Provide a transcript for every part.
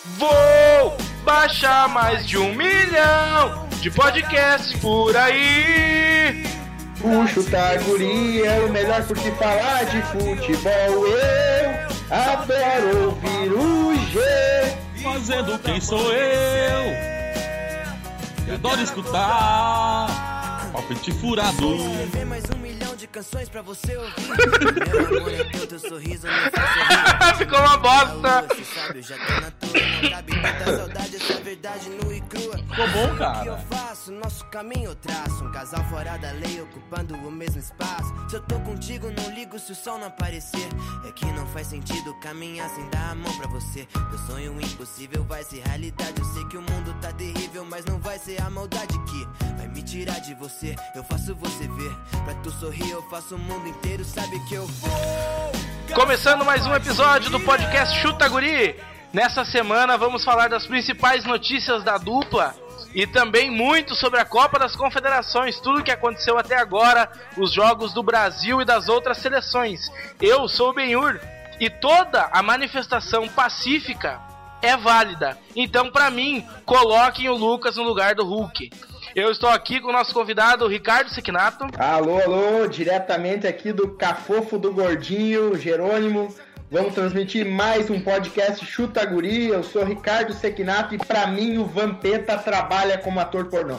Vou baixar mais de 1 milhão de podcasts por aí. O Chuta Guri é o melhor por se falar de futebol. Eu adoro ouvir o G. Fazendo quem sou eu adoro escutar palpite furado. Mais 1 milhão de canções pra você ouvir. Meu amor, é teu sorriso me faz sorrir. Ficou uma bosta. Você sabe, eu já tô na tua. Não cabe tanta saudade, essa verdade nua e crua. Ficou bom, O que eu cara. faço? Nosso caminho eu traço. Um casal fora da lei, ocupando o mesmo espaço. Se eu tô contigo, não ligo se o sol não aparecer. É que não faz sentido caminhar sem dar a mão pra você. Meu sonho impossível vai ser realidade. Eu sei que o mundo tá terrível, mas não vai ser a maldade que vai me tirar de você. Eu faço você ver. Pra tu sorrir, eu faço o mundo inteiro. Sabe que eu vou. Começando mais um episódio do podcast Chuta Guri. Nessa semana vamos falar das principais notícias da dupla e também muito sobre a Copa das Confederações, tudo o que aconteceu até agora, os jogos do Brasil e das outras seleções. Eu sou o Benhur e toda a manifestação pacífica é válida. Então, pra mim, coloquem o Lucas no lugar do Hulk. Eu estou aqui com o nosso convidado, Ricardo Sequinato. Alô, alô, diretamente aqui do Cafofo do Gordinho, Jerônimo. Vamos transmitir mais um podcast Chuta Guri. Eu sou Ricardo Sequinato e pra mim o Vampeta trabalha como ator pornô.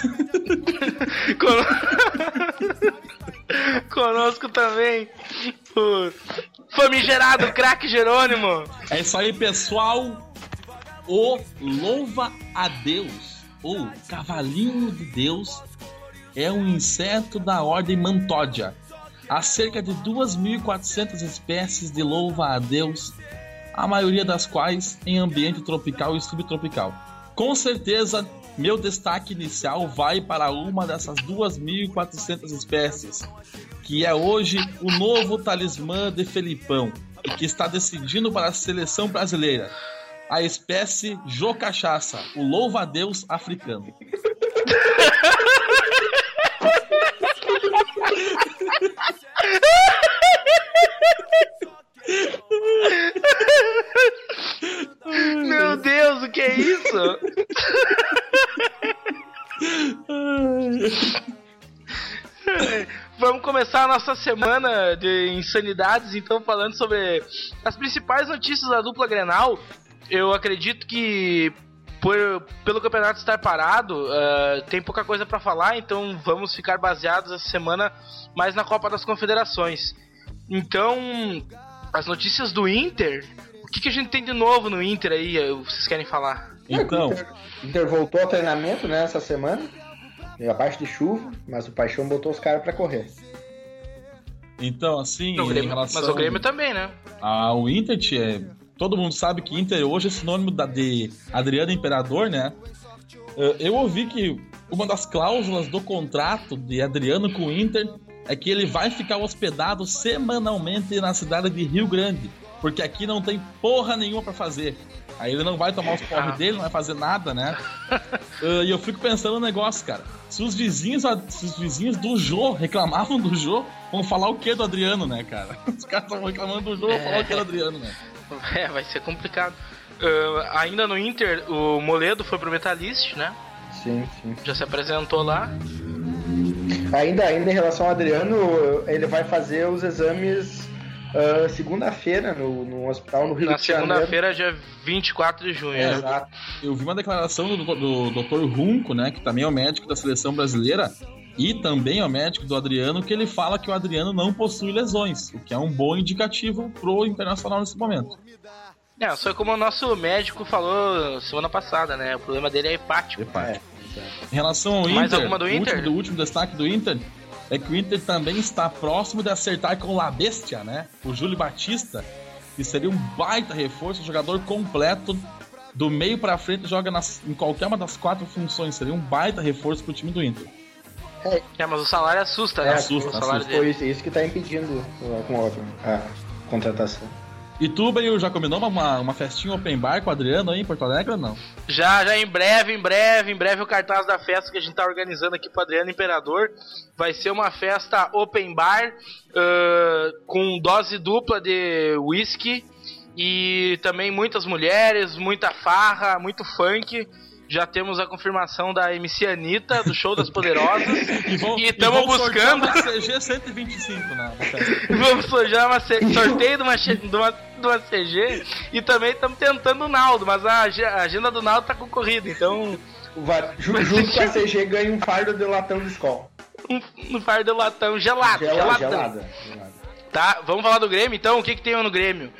Conosco também o famigerado craque Jerônimo. É isso aí, pessoal. O louva a Deus, ou cavalinho de Deus, é um inseto da ordem Mantódia. Há cerca de 2.400 espécies de louva-a-Deus, a maioria das quais em ambiente tropical e subtropical. Com certeza, meu destaque inicial vai para uma dessas 2.400 espécies, que é hoje o novo talismã de Felipão e que está decidindo para a seleção brasileira. A espécie Jô Cachaça, o louva-a-Deus africano. Meu Deus, o que é isso? Vamos começar a nossa semana de insanidades, então, falando sobre as principais notícias da dupla Grenal. Eu acredito que pelo campeonato estar parado, tem pouca coisa pra falar, então vamos ficar baseados essa semana mais na Copa das Confederações. Então, as notícias do Inter, o que a gente tem de novo no Inter aí, vocês querem falar? Então, O Inter voltou ao treinamento, né, essa semana, abaixo de chuva, mas o Paixão botou os caras pra correr. então assim, Grêmio, em relação mas o Grêmio também, né? ao Inter, todo mundo sabe que Inter hoje é sinônimo de Adriano Imperador, né? Eu ouvi que uma das cláusulas do contrato de Adriano com o Inter é que ele vai ficar hospedado semanalmente na cidade de Rio Grande, porque aqui não tem porra nenhuma pra fazer. Aí ele não vai tomar os porros dele, não vai fazer nada, né? E eu fico pensando no negócio, cara. Se os vizinhos do Jô reclamavam do Jô, vão falar o que do Adriano, né, cara? Os caras estão reclamando do Jô, vão falar o que do Adriano, né? Vai ser complicado. Ainda no Inter, o Moledo foi pro Metalist, né? Sim. Já se apresentou lá. Ainda em relação ao Adriano, ele vai fazer os exames segunda-feira no hospital no Rio Na de Janeiro. segunda-feira, dia 24 de junho. né? Exato. Eu vi uma declaração do Dr. Runco, né, que também é o médico da seleção brasileira, e também é o médico do Adriano, que ele fala que o Adriano não possui lesões, o que é um bom indicativo pro Internacional nesse momento. Só como o nosso médico falou semana passada, né? O problema dele é hepático. Em relação ao Mais Inter, alguma do Inter? O último destaque do Inter é que o Inter também está próximo de acertar com o La Bestia, né? O Júlio Batista, que seria um baita reforço, um jogador completo, do meio pra frente, joga em qualquer uma das 4 funções, seria um baita reforço pro time do Inter. Mas o salário assusta, né? Assusta, O salário assusta. dele. Foi isso que tá impedindo a contratação. E tu, Benil, já combinou uma festinha open bar com o Adriano aí em Porto Alegre ou não? Já em breve o cartaz da festa que a gente tá organizando aqui pro Adriano Imperador vai ser uma festa open bar com dose dupla de whisky e também muitas mulheres, muita farra, muito funk. Já temos a confirmação da MC Anitta, do Show das Poderosas. E estamos buscando uma CG 125, né? Vamos sorteio de uma CG. E também estamos tentando o Naldo, mas a agenda do Naldo tá concorrida, então... Junto com a CG ganha um fardo de latão de Skol. Um fardo de latão geladão. Tá, vamos falar do Grêmio então. O que tem no Grêmio?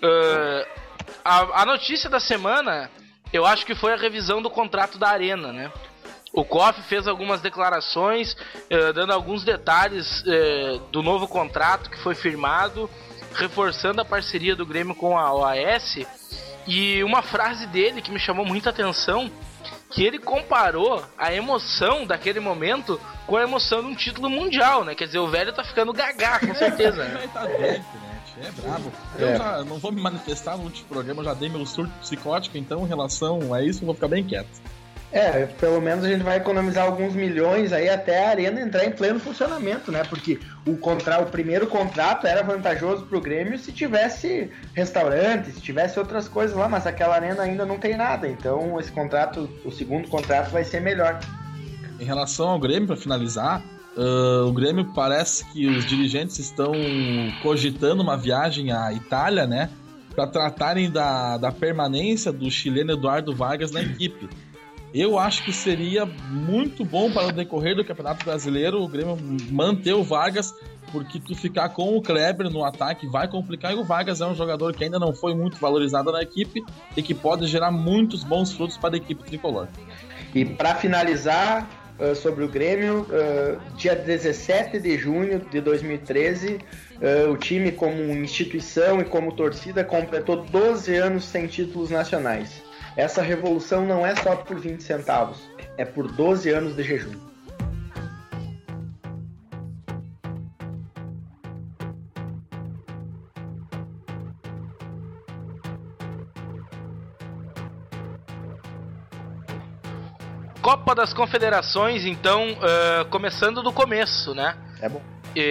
A notícia da semana, eu acho que foi a revisão do contrato da Arena, né? O Koff fez algumas declarações, dando alguns detalhes do novo contrato que foi firmado, reforçando a parceria do Grêmio com a OAS. E uma frase dele que me chamou muita atenção, que ele comparou a emoção daquele momento com a emoção de um título mundial, né? Quer dizer, o velho tá ficando gagá, com certeza. Ele tá dentro, né? É bravo. Eu já não vou me manifestar no último programa, eu já dei meu surto psicótico, então em relação a isso eu vou ficar bem quieto. Pelo menos a gente vai economizar alguns milhões aí até a Arena entrar em pleno funcionamento, né? Porque o primeiro contrato era vantajoso pro Grêmio se tivesse restaurante, se tivesse outras coisas lá, mas aquela Arena ainda não tem nada, então esse contrato, o segundo contrato vai ser melhor. Em relação ao Grêmio, para finalizar, o Grêmio parece que os dirigentes estão cogitando uma viagem à Itália, né? Para tratarem da permanência do chileno Eduardo Vargas na equipe. Eu acho que seria muito bom para o decorrer do Campeonato Brasileiro o Grêmio manter o Vargas, porque tu ficar com o Kleber no ataque vai complicar, e o Vargas é um jogador que ainda não foi muito valorizado na equipe e que pode gerar muitos bons frutos para a equipe tricolor. E para finalizar sobre o Grêmio, dia 17 de junho de 2013, o time como instituição e como torcida completou 12 anos sem títulos nacionais. Essa revolução não é só por 20 centavos, é por 12 anos de jejum. Copa das Confederações, então, começando do começo, né? É bom.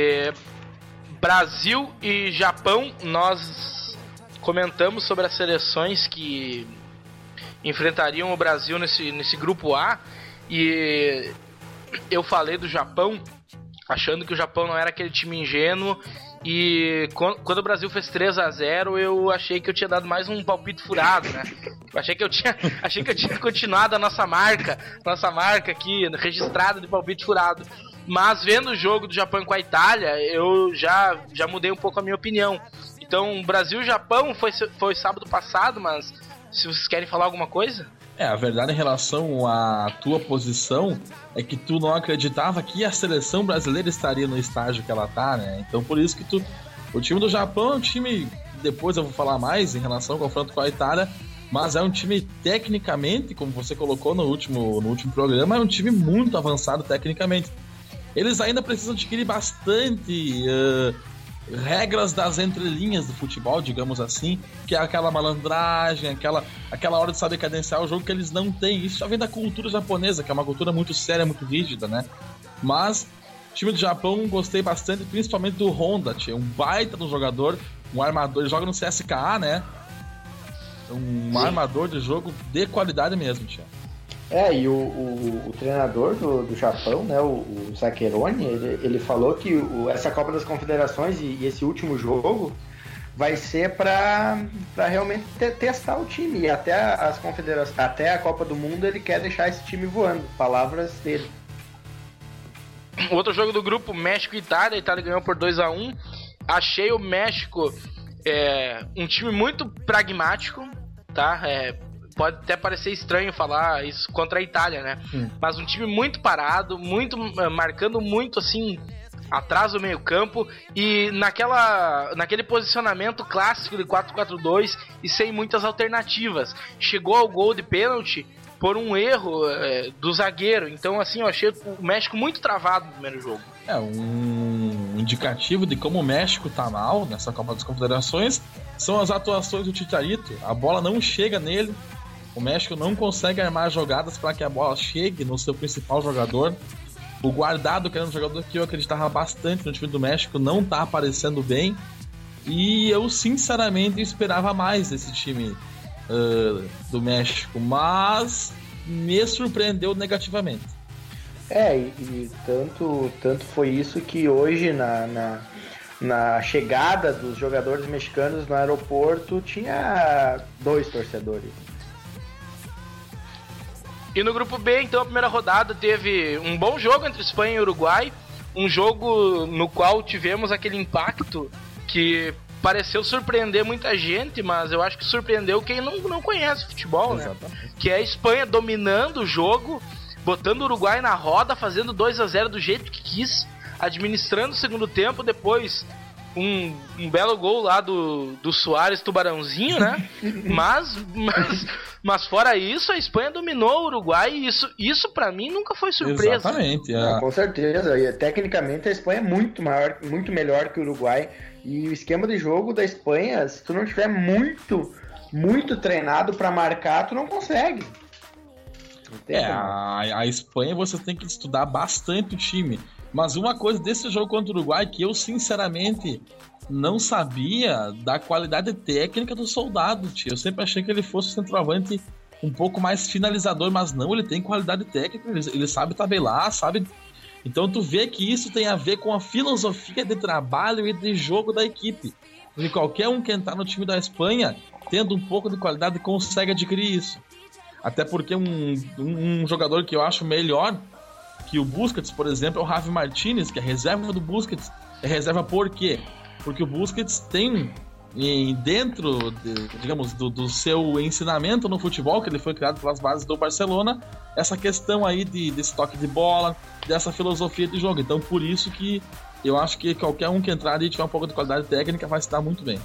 Brasil e Japão, nós comentamos sobre as seleções que enfrentariam o Brasil nesse grupo A, e eu falei do Japão achando que o Japão não era aquele time ingênuo, e quando o Brasil fez 3-0 eu achei que eu tinha dado mais um palpite furado, né? Achei que eu tinha continuado a nossa marca aqui registrada de palpite furado, mas vendo o jogo do Japão com a Itália eu já mudei um pouco a minha opinião. Então Brasil e Japão foi sábado passado, mas se vocês querem falar alguma coisa? A verdade em relação à tua posição é que tu não acreditava que a seleção brasileira estaria no estágio que ela tá, né? Então por isso que o time do Japão é um time, depois eu vou falar mais em relação ao confronto com a Itália, mas é um time tecnicamente, como você colocou no último programa, é um time muito avançado tecnicamente. Eles ainda precisam adquirir bastante regras das entrelinhas do futebol, digamos assim, que é aquela malandragem, aquela hora de saber cadenciar o jogo que eles não têm. Isso já vem da cultura japonesa, que é uma cultura muito séria, muito rígida, né? Mas o time do Japão gostei bastante, principalmente do Honda, tia, um baita do jogador, um armador, ele joga no CSKA, né? Um armador de jogo de qualidade mesmo, tia. E o treinador do Japão, né, o Sakeroni, ele falou que essa Copa das Confederações e esse último jogo vai ser para realmente testar o time. E até a Copa do Mundo ele quer deixar esse time voando. Palavras dele. Outro jogo do grupo, México e Itália. A Itália ganhou por 2-1. Achei o México um time muito pragmático, tá? Pode até parecer estranho falar isso contra a Itália, né? Mas um time muito parado, marcando muito assim atrás do meio campo e naquele posicionamento clássico de 4-4-2 e sem muitas alternativas. Chegou ao gol de pênalti por um erro do zagueiro. Então assim, eu achei o México muito travado no primeiro jogo. Um indicativo de como o México tá mal nessa Copa das Confederações são as atuações do Chicharito. A bola não chega nele. O México não consegue armar jogadas para que a bola chegue no seu principal jogador. O Guardado, que era um jogador que eu acreditava bastante no time do México, não tá aparecendo bem. E eu, sinceramente, esperava mais desse time do México, mas me surpreendeu negativamente. E tanto foi isso que hoje na chegada dos jogadores mexicanos no aeroporto tinha 2 torcedores. E no grupo B, então, a primeira rodada teve um bom jogo entre Espanha e Uruguai, um jogo no qual tivemos aquele impacto que pareceu surpreender muita gente, mas eu acho que surpreendeu quem não conhece futebol, né? Que é a Espanha dominando o jogo, botando o Uruguai na roda, fazendo 2-0 do jeito que quis, administrando o segundo tempo, depois um belo gol lá do Suárez Tubarãozinho, né? mas fora isso, a Espanha dominou o Uruguai e isso pra mim nunca foi surpresa. Exatamente. Com certeza, e tecnicamente a Espanha é muito melhor que o Uruguai, e o esquema de jogo da Espanha, se tu não tiver muito treinado pra marcar, tu não consegue. A Espanha você tem que estudar bastante o time. Mas uma coisa desse jogo contra o Uruguai que eu sinceramente não sabia da qualidade técnica do Soldado, tio. Eu sempre achei que ele fosse um centroavante um pouco mais finalizador, mas não, ele tem qualidade técnica, ele sabe tabelar, sabe. Então tu vê que isso tem a ver com a filosofia de trabalho e de jogo da equipe. Porque qualquer um que entrar no time da Espanha, tendo um pouco de qualidade, consegue adquirir isso. Até porque um jogador que eu acho melhor que o Busquets, por exemplo, é o Javi Martínez, que é reserva do Busquets. É reserva por quê? Porque o Busquets tem dentro, digamos, do seu ensinamento no futebol, que ele foi criado pelas bases do Barcelona, essa questão aí desse toque de bola, dessa filosofia de jogo. Então, por isso que eu acho que qualquer um que entrar e tiver um pouco de qualidade técnica vai se dar muito bem.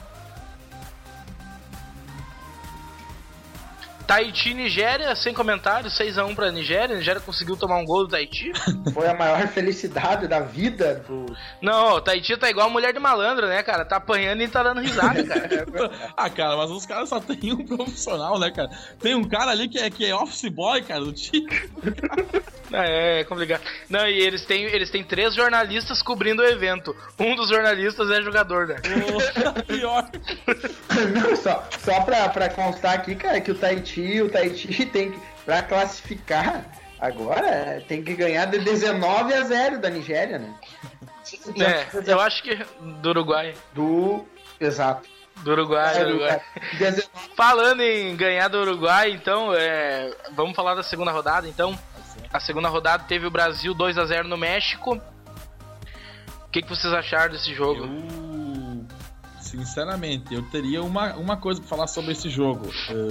Tahiti e Nigéria, sem comentários, 6-1 pra Nigéria. A Nigéria conseguiu tomar um gol do Tahiti. Foi a maior felicidade da vida do... Não, o Tahiti tá igual a mulher de malandro, né, cara? Tá apanhando e tá dando risada, cara. Cara, mas os caras só tem um profissional, né, cara? Tem um cara ali que é office boy, cara, do time. É complicado. Não, e eles têm 3 jornalistas cobrindo o evento. Um dos jornalistas é jogador, né? Pior. Não, só pra constar aqui, cara, que o Tahiti tem que, pra classificar agora, tem que ganhar de 19-0 da Nigéria, né? Eu acho que do Uruguai. Exato. Do Uruguai. Falando em ganhar do Uruguai, então, vamos falar da segunda rodada, então. A segunda rodada teve o Brasil 2-0 no México. O que vocês acharam desse jogo? Sinceramente, eu teria uma coisa pra falar sobre esse jogo.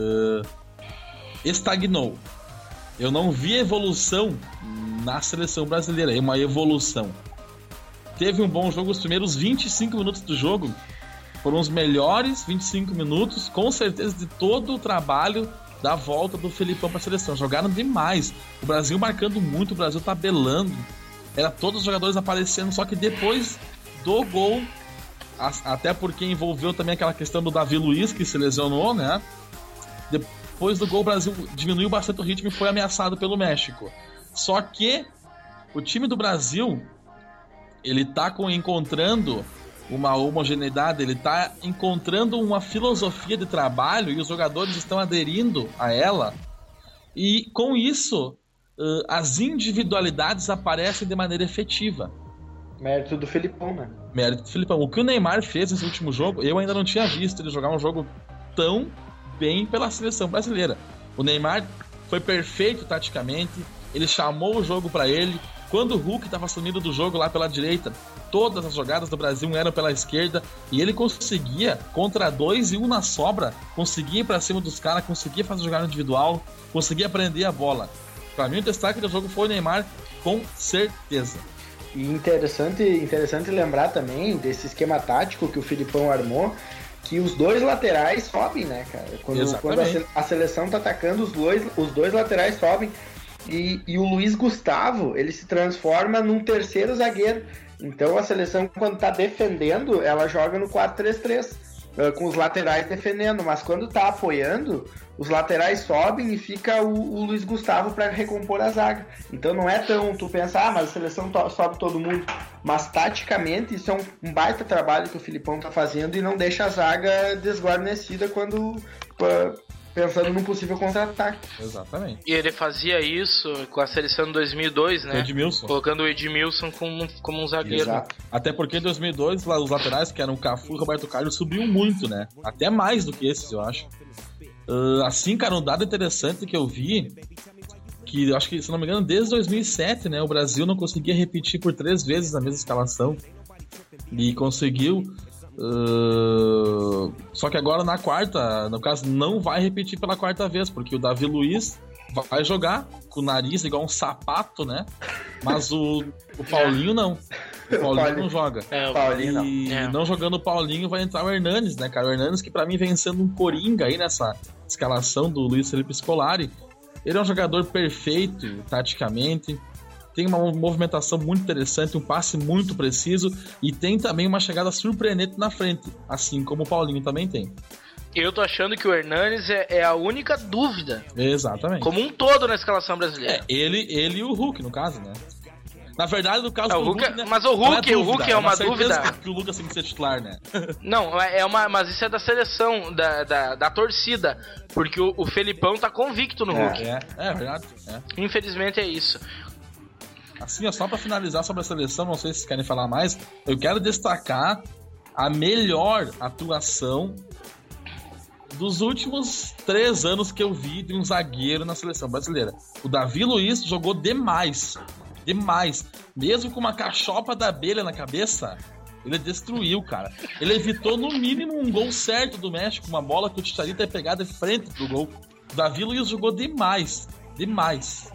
Estagnou. Eu não vi evolução na seleção brasileira. É uma evolução. Teve um bom jogo. Os primeiros 25 minutos do jogo foram os melhores 25 minutos, com certeza, de todo o trabalho da volta do Felipão para a seleção. Jogaram demais. O Brasil marcando muito, o Brasil tabelando. Era todos os jogadores aparecendo, só que depois do gol, até porque envolveu também aquela questão do Davi Luiz, que se lesionou, né? Depois do gol, o Brasil diminuiu bastante o ritmo e foi ameaçado pelo México. Só que o time do Brasil, ele tá encontrando uma homogeneidade, ele tá encontrando uma filosofia de trabalho e os jogadores estão aderindo a ela, e com isso as individualidades aparecem de maneira efetiva. Mérito do Felipão, né? Mérito do Felipão. O que o Neymar fez nesse último jogo, eu ainda não tinha visto ele jogar um jogo tão bem pela seleção brasileira. O Neymar foi perfeito taticamente, ele chamou o jogo para ele. Quando o Hulk estava sumido do jogo lá pela direita, todas as jogadas do Brasil eram pela esquerda, e ele conseguia, contra 2 e 1 na sobra, conseguia ir pra cima dos caras, conseguia fazer jogada individual, conseguia prender a bola. Pra mim, o destaque do jogo foi o Neymar, com certeza. E interessante lembrar também desse esquema tático que o Filipão armou, que os 2 laterais sobem, né, cara? Quando a seleção tá atacando, os dois laterais sobem. E o Luiz Gustavo, ele se transforma num terceiro zagueiro. Então a seleção, quando tá defendendo, ela joga no 4-3-3, com os laterais defendendo. Mas quando tá apoiando, os laterais sobem e fica o Luiz Gustavo para recompor a zaga. Então não é tão, tu pensar, mas a seleção sobe todo mundo, mas taticamente isso é um baita trabalho que o Filipão tá fazendo e não deixa a zaga desguarnecida quando pensando num possível contra-ataque. Exatamente. E ele fazia isso com a seleção de 2002, né? Edmilson. Colocando o Edmilson como um zagueiro. Exato. Até porque em 2002, lá, os laterais, que eram o Cafu e o Roberto Carlos, subiam muito, né? Até mais do que esses, eu acho. Assim, cara, um dado interessante que eu vi, que eu acho que, se não me engano, desde 2007, né? O Brasil não conseguia repetir por 3 vezes a mesma escalação. E conseguiu... Só que agora na quarta, no caso, não vai repetir pela 4ª vez, porque o Davi Luiz vai jogar com o nariz igual um sapato, né? Mas o Paulinho não. O Paulinho não joga. O Paulinho não. E não jogando o Paulinho vai entrar o Hernanes, né, cara? O Hernanes, que pra mim vem sendo um coringa aí nessa escalação do Luiz Felipe Scolari. Ele é um jogador perfeito taticamente, tem uma movimentação muito interessante, um passe muito preciso e tem também uma chegada surpreendente na frente, assim como o Paulinho também tem. Eu tô achando que o Hernanes é a única dúvida. Exatamente. Como um todo na escalação brasileira. Ele e o Hulk, no caso, né? Na verdade, no caso do Hulk, né? Mas o Hulk é uma dúvida. Que o Lucas tem que ser titular, né? Não, mas isso é da seleção, da torcida. Porque o Felipão tá convicto no Hulk. É verdade. Infelizmente é isso. Assim, só pra finalizar sobre a seleção, não sei se vocês querem falar mais, eu quero destacar a melhor atuação dos últimos 3 anos que eu vi de um zagueiro na seleção brasileira. O Davi Luiz jogou demais. Demais. Mesmo com uma cachopa da abelha na cabeça, ele destruiu, cara. Ele evitou no mínimo um gol certo do México, uma bola que o Chicharito ia pegar de frente pro gol. O Davi Luiz jogou demais. Demais.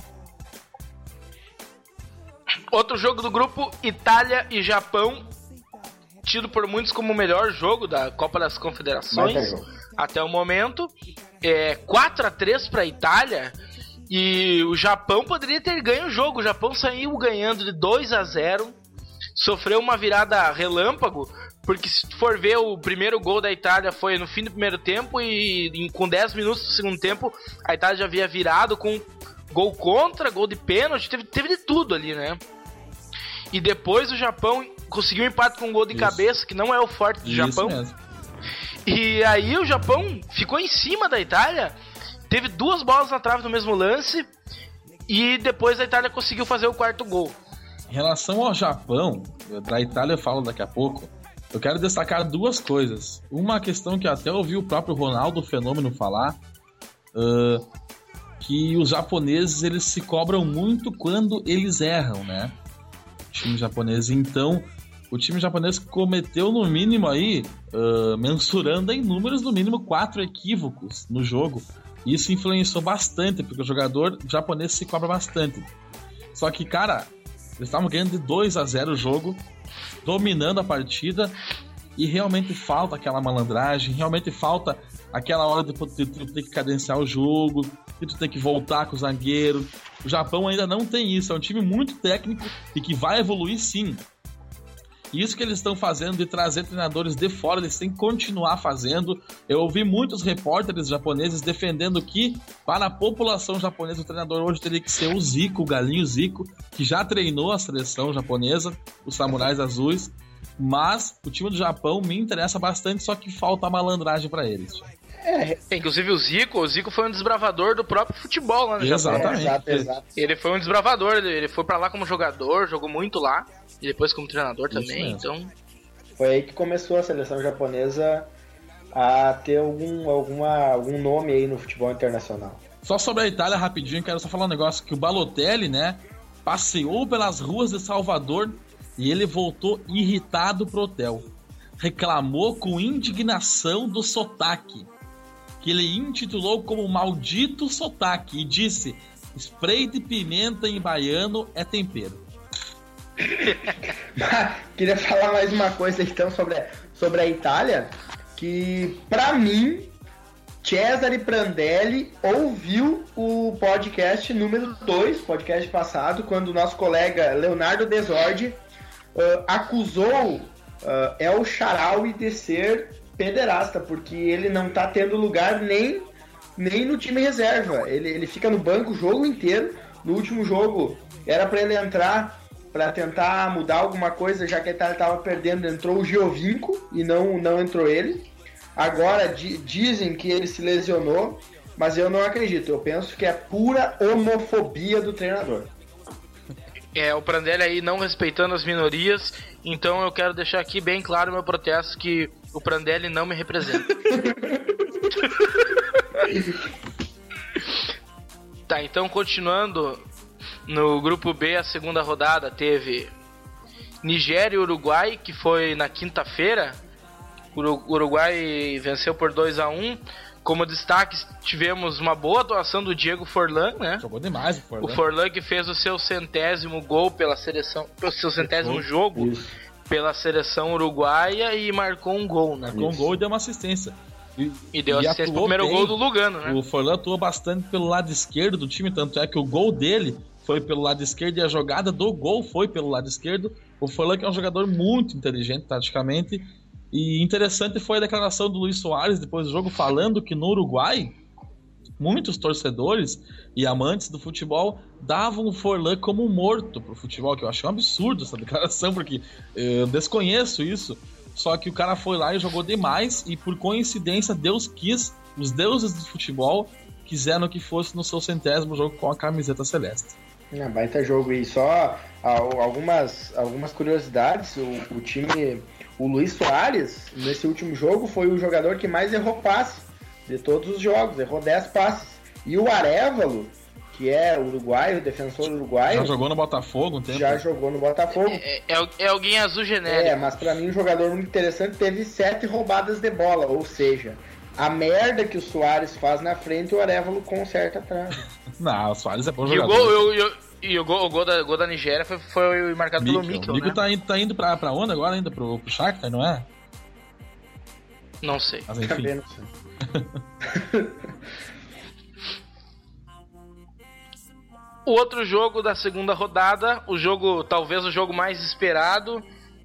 Outro jogo do grupo, Itália e Japão, tido por muitos como o melhor jogo da Copa das Confederações até o momento. 4-3 para a Itália, e o Japão poderia ter ganho o jogo. O Japão saiu ganhando de 2-0, sofreu uma virada relâmpago, porque se for ver, o primeiro gol da Itália foi no fim do primeiro tempo e com 10 minutos do segundo tempo a Itália já havia virado com gol contra, gol de pênalti, teve de tudo ali, né? E depois o Japão conseguiu um empate com um gol de cabeça, que não é o forte do Japão. Mesmo. E aí o Japão ficou em cima da Itália, teve 2 bolas na trave no mesmo lance, e depois a Itália conseguiu fazer o 4º gol. Em relação ao Japão, da Itália eu falo daqui a pouco, eu quero destacar 2 coisas. Uma questão que até ouvi o próprio Ronaldo Fenômeno falar, que os japoneses, eles se cobram muito quando eles erram, né? O time japonês. Então, o time japonês cometeu no mínimo aí, mensurando em números, no mínimo 4 equívocos no jogo. Isso influenciou bastante, porque o jogador japonês se cobra bastante. Só que, cara, eles estavam ganhando de 2-0 o jogo, dominando a partida, e realmente falta aquela malandragem, realmente falta aquela hora de ter que cadenciar o jogo, de tu ter que voltar com o zagueiro. O Japão ainda não tem isso, é um time muito técnico e que vai evoluir sim. E isso que eles estão fazendo de trazer treinadores de fora, eles têm que continuar fazendo. Eu ouvi muitos repórteres japoneses defendendo que, para a população japonesa, o treinador hoje teria que ser o Zico, o Galinho Zico, que já treinou a seleção japonesa, os Samurais Azuis. Mas o time do Japão me interessa bastante, só que falta a malandragem para eles. Inclusive o Zico foi um desbravador do próprio futebol lá no Japão. Exatamente. Exato. Ele foi um desbravador, ele foi pra lá como jogador, jogou muito lá, e depois como treinador também, então... Foi aí que começou a seleção japonesa a ter algum nome aí no futebol internacional. Só sobre a Itália, rapidinho, quero só falar um negócio, que o Balotelli, né, passeou pelas ruas de Salvador e ele voltou irritado pro hotel. Reclamou com indignação do sotaque, que ele intitulou como maldito sotaque, e disse: spray de pimenta em baiano é tempero. Queria falar mais uma coisa então sobre a Itália, que pra mim Cesare Prandelli ouviu o podcast número 2, podcast passado, quando o nosso colega Leonardo Desordi acusou El Shaarawy de ser pederasta, porque ele não tá tendo lugar nem nem no time reserva. Ele fica no banco o jogo inteiro. No último jogo, era para ele entrar para tentar mudar alguma coisa, já que a Itália estava perdendo. Entrou o Giovinco e não entrou ele. Agora dizem que ele se lesionou, mas eu não acredito. Eu penso que é pura homofobia do treinador. O Prandelli aí não respeitando as minorias, então eu quero deixar aqui bem claro o meu protesto que o Prandelli não me representa. Tá, então continuando, no grupo B, a segunda rodada teve Nigéria e Uruguai, que foi na quinta-feira. O Uruguai venceu por 2-1. Como destaque, tivemos uma boa atuação do Diego Forlan, né? Jogou demais o Forlan. O Forlan que fez o seu 100º gol pela seleção, o seu 100º jogo pela seleção uruguaia e marcou um gol, né? Marcou um gol e deu uma assistência. E deu assistência pro primeiro gol do Lugano, né? O Forlan atuou bastante pelo lado esquerdo do time, tanto é que o gol dele foi pelo lado esquerdo e a jogada do gol foi pelo lado esquerdo. O Forlan que é um jogador muito inteligente taticamente. E interessante foi a declaração do Luis Soares depois do jogo, falando que no Uruguai muitos torcedores e amantes do futebol davam o Forlan como morto pro futebol, que eu achei um absurdo essa declaração, porque eu desconheço isso. Só que o cara foi lá e jogou demais, e por coincidência Deus quis, os deuses do futebol quiseram que fosse no seu 100º jogo com a camiseta celeste. Baita jogo. E só algumas curiosidades. O time, o Luis Soares, nesse último jogo, foi o jogador que mais errou passe de todos os jogos, errou 10 passes. E o Arévalo, que é uruguaio, o defensor uruguaio, já jogou no Botafogo um tempo. Já jogou no Botafogo. É alguém azul genérico. Mas pra mim um jogador muito interessante, teve 7 roubadas de bola, ou seja, a merda que o Soares faz na frente, o Arévalo conserta atrás. Não, o Soares é bom jogador. E o gol da Nigéria foi marcado pelo Mikkel, né? O Mikkel tá indo pra onde agora? Ainda pro Shakhtar, não é? Não sei. Mas enfim. Também não sei. O outro jogo da segunda rodada, talvez o jogo mais esperado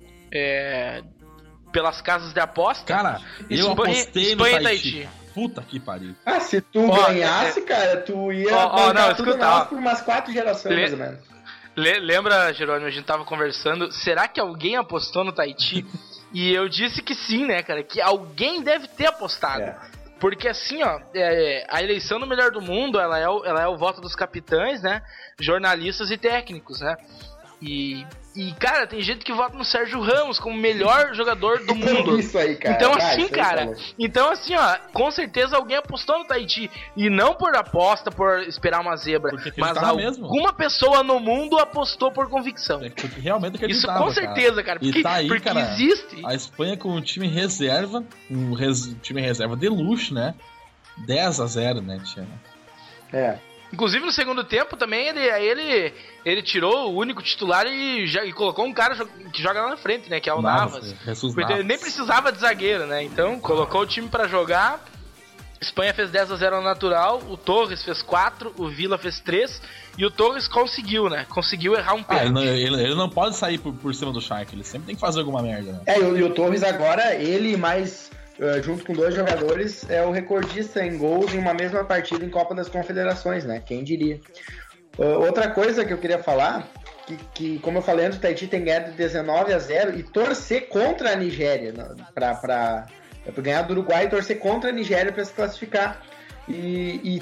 pelas casas de aposta. Cara, eu apostei no Tahiti. Puta que pariu. Se tu ganhasse, cara, tu ia bancar tudo nós por umas 4 gerações, mais ou menos. Lembra, Jerônimo, a gente tava conversando, será que alguém apostou no Tahiti? E eu disse que sim, né, cara, que alguém deve ter apostado. Porque assim, a eleição do melhor do mundo, ela é o voto dos capitães, né, jornalistas e técnicos, né. E, cara, tem gente que vota no Sérgio Ramos como melhor jogador do mundo. Isso aí, cara. Então assim, com certeza alguém apostou no Tahiti. E não por aposta, por esperar uma zebra. Mas alguma pessoa no mundo apostou por convicção. Porque realmente acreditava. Isso com certeza, cara. Porque, tá aí, porque cara, existe. A Espanha com um time reserva, time reserva de luxo, né? 10-0, né, tia? Inclusive no segundo tempo também ele tirou o único titular e colocou um cara que joga lá na frente, né? Que é o Navas. Porque ele nem precisava de zagueiro, né? Então colocou o time pra jogar. Espanha fez 10-0 no natural, o Torres fez 4, o Villa fez 3 e o Torres conseguiu, né? Conseguiu errar um pênalti. Ele não pode sair por cima do Schalke, ele sempre tem que fazer alguma merda, né? E o Torres agora, ele mais... junto com 2 jogadores, é o recordista em gols em uma mesma partida em Copa das Confederações, né? Quem diria? Outra coisa que eu queria falar, que como eu falei antes, o Tahiti tem ganhado de 19-0 e torcer contra a Nigéria, pra ganhar do Uruguai e torcer contra a Nigéria para se classificar. E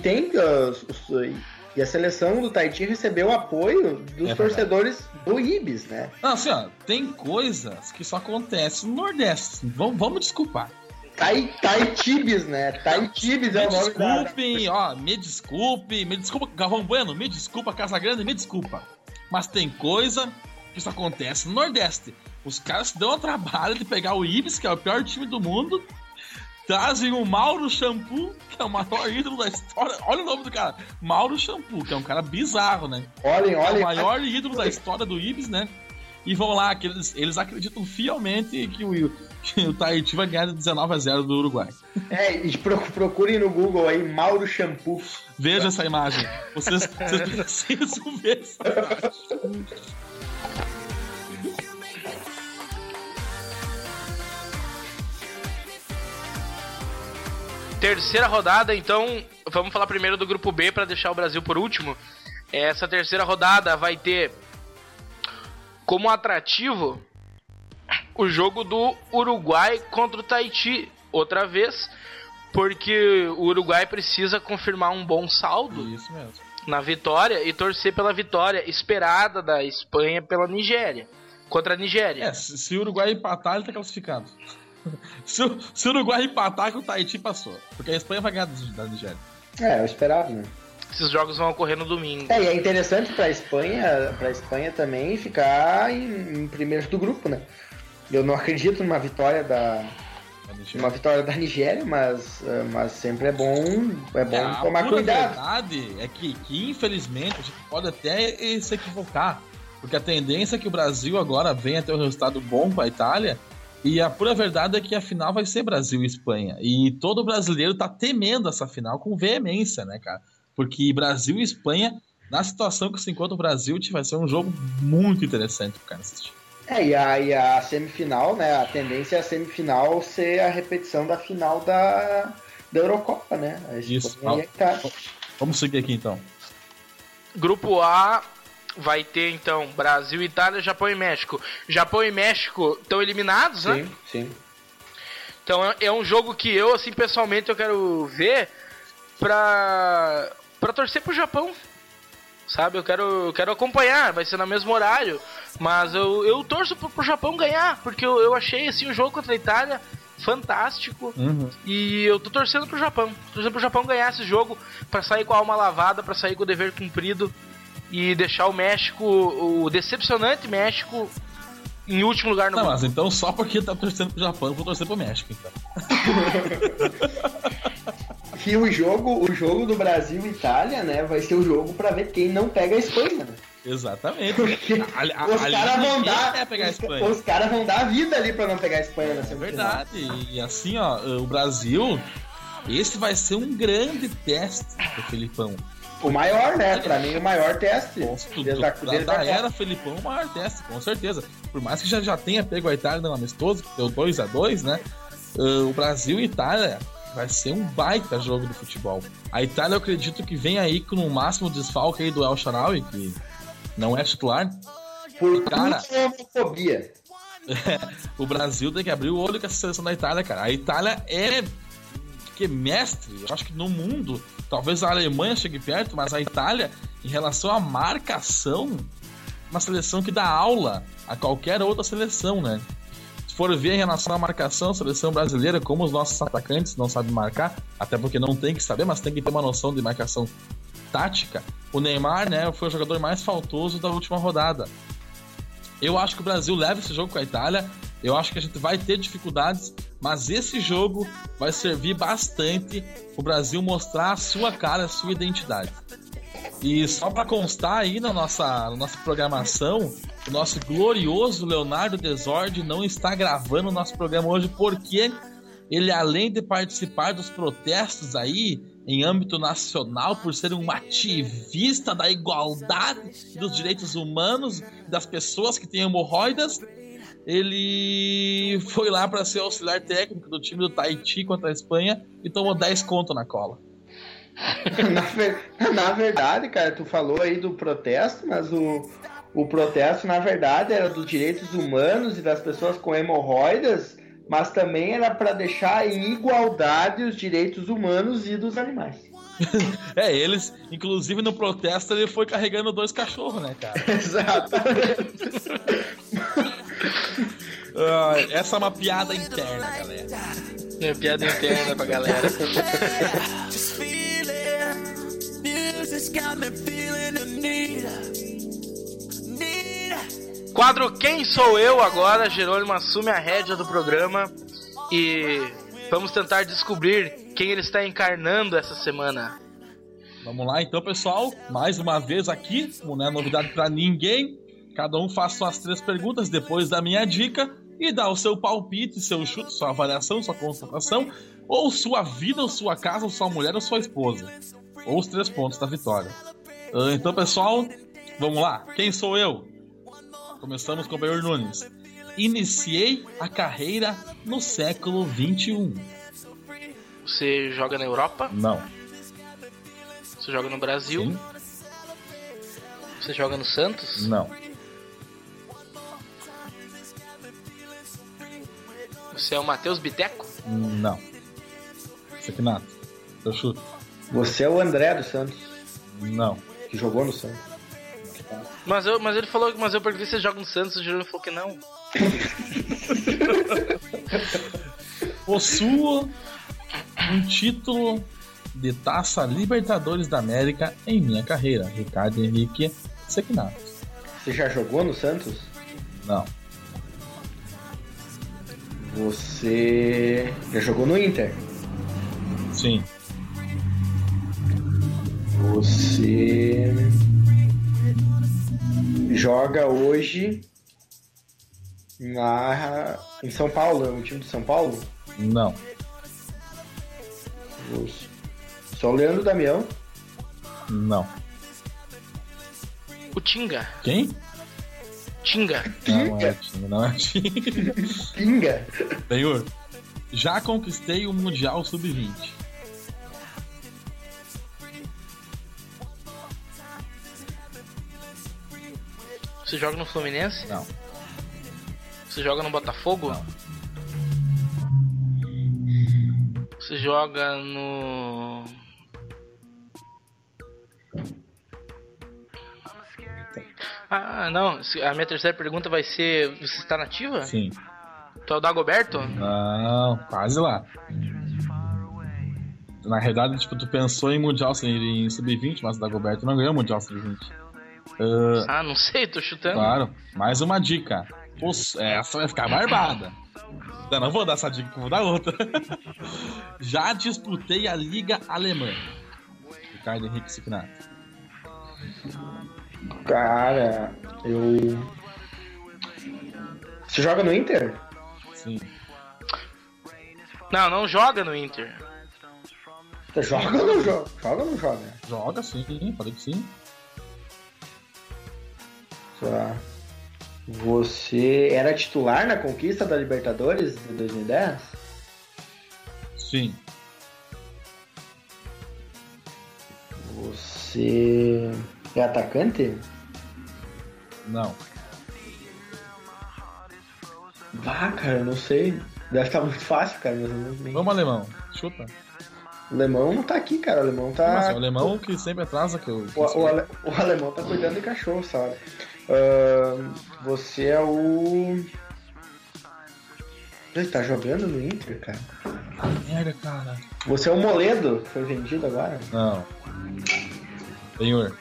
a seleção do Tahiti recebeu o apoio dos torcedores do Ibis, né? Não, assim, tem coisas que só acontecem no Nordeste. Vamos desculpar. Taitibis, né? Taitibis é o nome. Me desculpa, Galvão Bueno, me desculpa, Casagrande, me desculpa. Mas tem coisa que só acontece no Nordeste. Os caras se dão ao trabalho de pegar o Ibis, que é o pior time do mundo, trazem o Mauro Shampoo, que é o maior ídolo da história. Olha o nome do cara, Mauro Shampoo, que é um cara bizarro, né? Olhem. É o maior ídolo da história do Ibis, né? E vão lá, que eles acreditam fielmente que o Tahiti vai ganhar de 19-0 do Uruguai. E procurem no Google aí, Mauro Shampoo. Veja essa imagem. Vocês precisam ver essa imagem. terceira rodada, então, vamos falar primeiro do grupo B para deixar o Brasil por último. Essa terceira rodada vai ter como atrativo o jogo do Uruguai contra o Tahiti, outra vez, porque o Uruguai precisa confirmar um bom saldo. Isso mesmo. Na vitória e torcer pela vitória esperada da Espanha pela Nigéria, contra a Nigéria. Se o Uruguai empatar, ele tá classificado. Se o Uruguai empatar, que o Tahiti passou, porque a Espanha vai ganhar da Nigéria. Eu esperava, né? Esses jogos vão ocorrer no domingo. E é interessante pra Espanha também ficar em primeiro do grupo, né? Eu não acredito numa vitória da Nigéria, mas sempre é bom tomar cuidado. A verdade é que infelizmente a gente pode até se equivocar, porque a tendência é que o Brasil agora venha ter um resultado bom com a Itália, e a pura verdade é que a final vai ser Brasil e Espanha, e todo brasileiro tá temendo essa final com veemência, né, cara? Porque Brasil e Espanha, na situação que se encontra o Brasil, vai ser um jogo muito interessante pro cara assistir. E a semifinal, né? A tendência é a semifinal ser a repetição da final da Eurocopa, né? Isso. Vamos seguir aqui então. Grupo A vai ter então Brasil, Itália, Japão e México. Japão e México estão eliminados, né? Sim. Então é um jogo que eu, assim, pessoalmente, eu quero ver pra torcer pro Japão. Sabe, eu quero acompanhar, vai ser no mesmo horário, mas eu torço pro Japão ganhar, porque eu achei assim, o jogo contra a Itália fantástico, e eu tô torcendo pro Japão ganhar esse jogo, pra sair com a alma lavada, pra sair com o dever cumprido, e deixar o México, o decepcionante México, em último lugar no mundo. Mas então só porque tá torcendo pro Japão, eu vou torcer pro México, então. Que o jogo do Brasil e Itália, né, vai ser o jogo pra ver quem não pega a Espanha, né? Exatamente. Os caras vão dar a vida ali pra não pegar a Espanha na semifinal. É verdade. E assim, ó, o Brasil, esse vai ser um grande teste do Felipão. O maior, né? Pra mim, o maior teste. Desde a era Felipão, o maior teste, com certeza. Por mais que já tenha pego a Itália no amistoso, que deu 2-2, né? O Brasil e Itália vai ser um baita jogo de futebol. A Itália, eu acredito que vem aí com o máximo desfalque aí do El Shaarawy, que não é titular. Por homofobia. O Brasil tem que abrir o olho com essa seleção da Itália, cara. A Itália é mestre, eu acho que no mundo, talvez a Alemanha chegue perto, mas a Itália, em relação à marcação, uma seleção que dá aula a qualquer outra seleção, né? Se for ver em relação à marcação, a seleção brasileira, como os nossos atacantes não sabem marcar, até porque não tem que saber, mas tem que ter uma noção de marcação tática, o Neymar, né, foi o jogador mais faltoso da última rodada. Eu acho que o Brasil leva esse jogo com a Itália, eu acho que a gente vai ter dificuldades, mas esse jogo vai servir bastante o Brasil mostrar a sua cara, a sua identidade. E só para constar aí na nossa programação, o nosso glorioso Leonardo Desordi não está gravando o nosso programa hoje porque ele, além de participar dos protestos aí em âmbito nacional por ser um ativista da igualdade e dos direitos humanos das pessoas que têm hemorroidas, ele foi lá para ser auxiliar técnico do time do Tahiti contra a Espanha e tomou 10 conto na cola. Na verdade, cara, tu falou aí do protesto, mas o protesto, na verdade, era dos direitos humanos e das pessoas com hemorroidas, mas também era para deixar em igualdade os direitos humanos e dos animais. Eles, inclusive no protesto, ele foi carregando 2 cachorros, né, cara? Exatamente. Essa é uma piada interna, galera. É piada interna pra galera. Quadro Quem Sou Eu agora, Jerônimo assume a rédea do programa e vamos tentar descobrir quem ele está encarnando essa semana. Vamos lá então, pessoal, mais uma vez aqui, como não é novidade pra ninguém, cada um faz suas 3 perguntas depois da minha dica e dá o seu palpite, seu chute, sua avaliação, sua constatação, ou sua vida, ou sua casa, ou sua mulher, ou sua esposa, ou os 3 pontos da vitória. Então, pessoal, vamos lá. Quem sou eu? Começamos com o Benhur Nunes. Iniciei a carreira no século XXI. Você joga na Europa? Não. Você joga no Brasil? Sim. Você joga no Santos? Não. Você é o Matheus Biteco? Não. Sequinato. Eu chuto. Você é o André do Santos, Não. que jogou no Santos. Mas ele falou, mas eu perguntei se você joga no Santos, o Jerônimo falou que não. Possuo um título de Taça Libertadores da América em minha carreira. Ricardo Henrique Sequinato. Você já jogou no Santos? Não. Você já jogou no Inter? Sim. Você joga hoje em São Paulo, no time de São Paulo? Não. Só o Leandro Damião? Não. O Tinga. Quem? Tinga. Não é time, não é time. Pinga? Senhor, já conquistei o Mundial Sub-20. Você joga no Fluminense? Não. Você joga no Botafogo? Não. Você joga no... Ah, não. A minha terceira pergunta vai ser... Você está nativa? Sim. Tu é o Dagoberto? Não, quase lá. Na realidade, tipo, tu pensou em Mundial em Sub-20, mas o Dagoberto não ganhou o Mundial Sub-20. Ah, não sei, tô chutando. Claro, mais uma dica. Essa vai ficar barbada. Não vou dar essa dica, vou dar outra. Já disputei a Liga Alemã. Ricardo Henrique Sequinato. Cara, Você joga no Inter? Sim. Não joga no Inter. Você joga ou não joga? Joga ou não joga? Joga sim, falei que sim. Tá. Você era titular na conquista da Libertadores de 2010? Sim. Você é atacante? Não. Bah, cara, eu não sei. Deve estar muito fácil, cara, mas eu não lembro. Vamos, alemão. Chuta. O alemão não tá aqui, cara. O alemão tá. Nossa, o alemão que sempre atrasa que eu. O alemão tá cuidando de cachorro, sabe? Você é o. Ele tá jogando no Inter, cara? Merda, cara. Você é o Moledo, que foi vendido agora? Não. Senhor.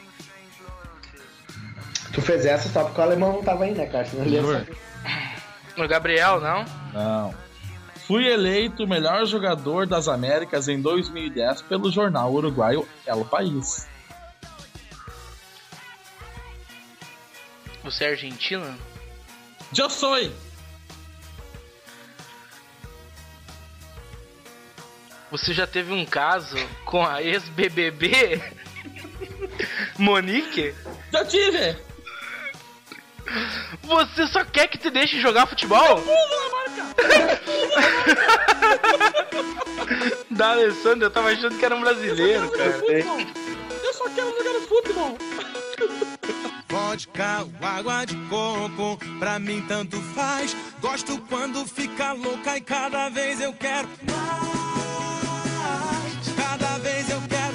Tu fez essa só porque o alemão não tava aí, né, cara? Senão ele ia Senhor. saber. O Gabriel, não? Não. Fui eleito o melhor jogador das Américas em 2010 pelo jornal uruguaio El País. Você é argentino? Eu sou! Você já teve um caso com a ex-BBB Monique? Eu tive! Você só quer que te deixe jogar futebol? Da Alessandro, eu tava achando que era um brasileiro, cara. Eu só quero jogar no futebol. Vodka ou água de coco, pra mim tanto faz. Gosto quando fica louca e cada vez eu quero mais. Cada vez eu quero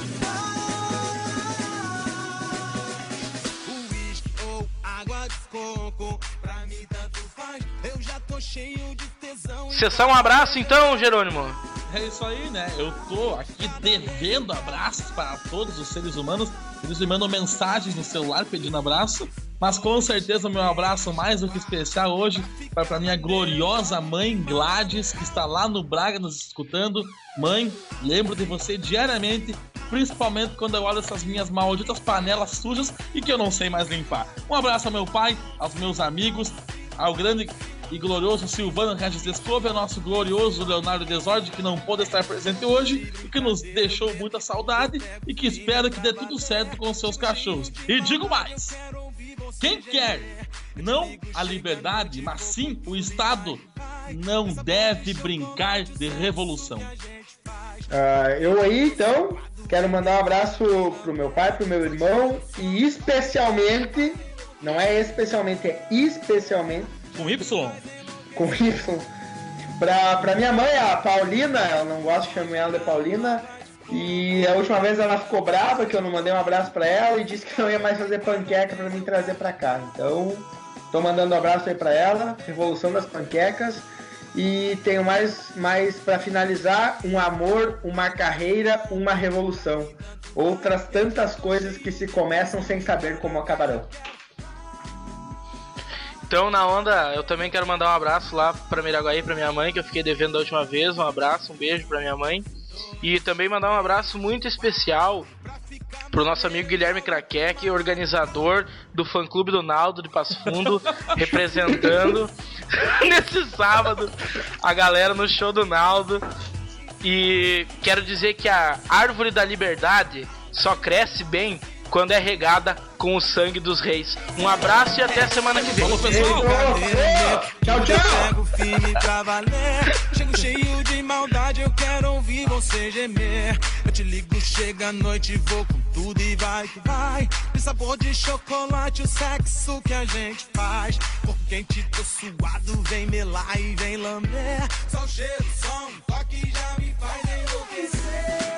mais. Uísque ou água de coco, pra mim tanto faz. Eu já tô cheio de tesão. Sessão um abraço então, Jerônimo. É isso aí, né? Eu tô aqui devendo abraços para todos os seres humanos. Eles me mandam mensagens no celular pedindo abraço. Mas com certeza o meu abraço mais do que especial hoje vai para minha gloriosa mãe Gladys, que está lá no Braga nos escutando. Mãe, lembro de você diariamente, principalmente quando eu olho essas minhas malditas panelas sujas e que eu não sei mais limpar. Um abraço ao meu pai, aos meus amigos, ao grande e glorioso Silvano Regis Descove, ao nosso glorioso Leonardo Desorde, que não pôde estar presente hoje e que nos deixou muita saudade e que espero que dê tudo certo com seus cachorros. E digo mais, quem quer não a liberdade, mas sim o Estado, não deve brincar de revolução. Eu aí, então, quero mandar um abraço pro meu pai, pro meu irmão e especialmente, não é especialmente, é especialmente... Com Y? Com Y. Pra minha mãe, a Paulina, eu não gosto de chamar ela de Paulina, e a última vez ela ficou brava que eu não mandei um abraço pra ela e disse que não ia mais fazer panqueca pra mim trazer pra cá. Então, tô mandando um abraço aí pra ela, Revolução das Panquecas. E tenho mais para finalizar, um amor, uma carreira, uma revolução. Outras tantas coisas que se começam sem saber como acabarão. Então, na onda, eu também quero mandar um abraço lá pra Miraguaí, pra minha mãe, que eu fiquei devendo da última vez. Um abraço, um beijo pra minha mãe. E também mandar um abraço muito especial pro nosso amigo Guilherme Craquec, organizador do fã-clube do Naldo de Passo Fundo, representando nesse sábado a galera no show do Naldo. E quero dizer que a árvore da liberdade só cresce bem quando é regada com o sangue dos reis. Um abraço e até semana que vem. Falou, pessoal. Tchau, tchau. Chego firme pra valer. Chego cheio de maldade, eu quero ouvir você gemer. Eu te ligo, chega a noite, vou com tudo e vai que vai. De sabor de chocolate, o sexo que a gente faz. Corpo quente, tô suado, vem melar e vem lamber. Só o cheiro, só um toque já me faz enlouquecer.